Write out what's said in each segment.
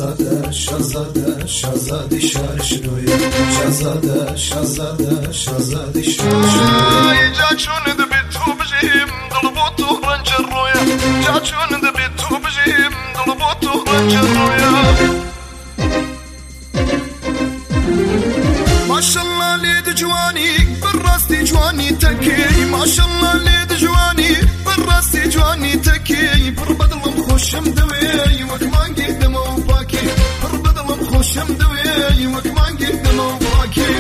Şahzade, şahzade, şahzade şarşnoya. Şahzade, şahzade, şahzade şarşnoya. Caçun da bitu bjim dalbotu ranceroya. Caçun da bitu bjim dalbotu ranceroya. Maşallah lid jwani بالراستي جواني تكي ما شاء الله ليد جواني بالراستي جواني تكي بربد المخشم دوي وكمان قدم وباكي بربد المخشم دوي وكمان قدم وباكي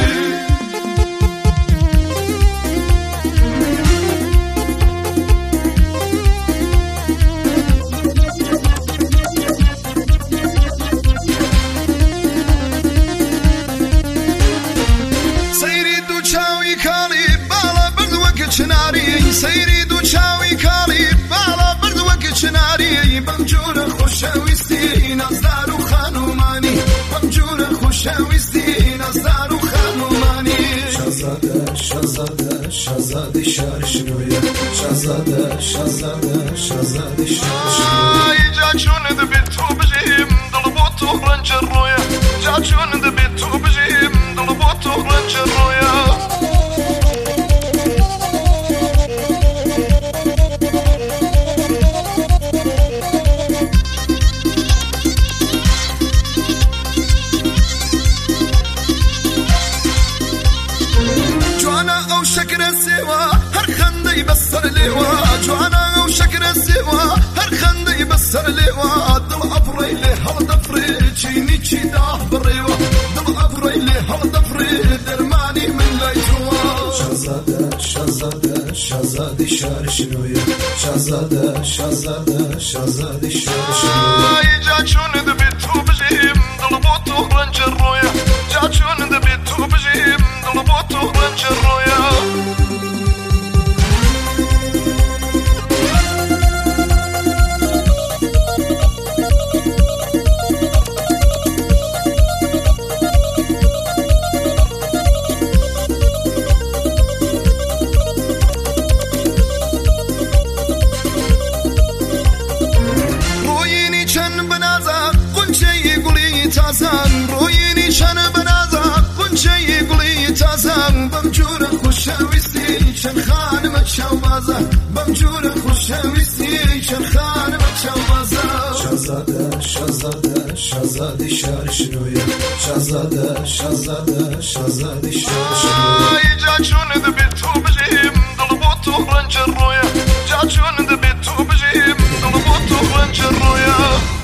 سيري دو چاوي كالي بالا برد وقت شناري بمجور خوشاويستي نزدار وخانوماني بمجور خوشاويستي نزدار وخانوماني شهزاده شهزاده شهزاده شارشنويا شهزاده شهزاده شهزاده شارشنويا جاچون دبيتو بجيم دلبوتو رنجرويا جاچون دبيتو بجيم دلبوتو رنجرويا شكر السوا هر خندي بسر لوا جوانا وشكر السوا هر خندي بسر لوا دل افري له هل دفري تشيني تشيدا بريوا دل افري له هل دفري درماني من لا يجوا شهزاده شهزاده شهزاده شارشنويا شهزاده شهزاده شهزاده شارشنويا جاچون دبيتو بجيم دلبوتو رنجرويا جاچون دبيتو بجيم دلبوتو رنجرويا رويني شن بنازا كل شي يقولي تازم بمجور خوشاويستي شن خان متشوازا بمجور خوشاويستي شن خان متشوازا شهزاده شهزاده شهزاده شارشنويا شهزاده شهزاده شهزاده شارشنويا جاچون دبيتو بجيم دلبوتو رنجرويا جاچون دبيتو بجيم دلبوتو رنجرويا